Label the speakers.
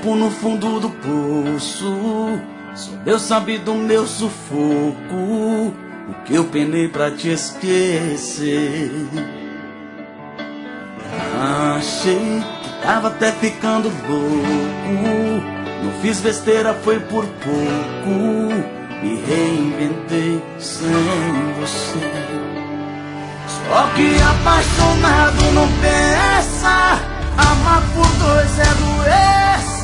Speaker 1: tempo no fundo do poço. Só Deus sabe do meu sufoco, o que eu penei pra te esquecer. Achei que tava até ficando louco, não fiz besteira, foi por pouco, me reinventei sem você. Só que apaixonado não pensa, amar por dois é doença.